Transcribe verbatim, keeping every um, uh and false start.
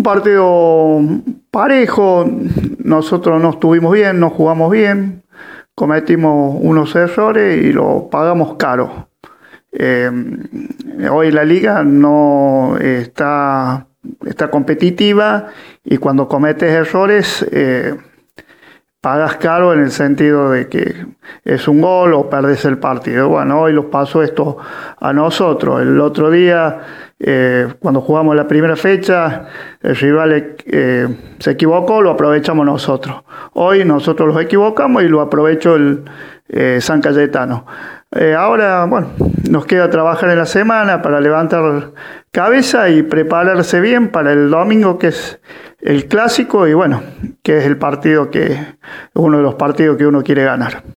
partido parejo, nosotros no estuvimos bien, no jugamos bien, cometimos unos errores y lo pagamos caro. Eh, hoy la liga no está, está competitiva y cuando cometes errores eh, pagas caro en el sentido de que es un gol o perdes el partido. Bueno, hoy nos pasó esto a nosotros. El otro día, eh, cuando jugamos la primera fecha, el rival eh, se equivocó, lo aprovechamos nosotros. Hoy nosotros los equivocamos y lo aprovechó el eh, San Cayetano. Eh, ahora, bueno, nos queda trabajar en la semana para levantar cabeza y prepararse bien para el domingo, que es el clásico, y bueno, que es el partido que, uno de los partidos que uno quiere ganar.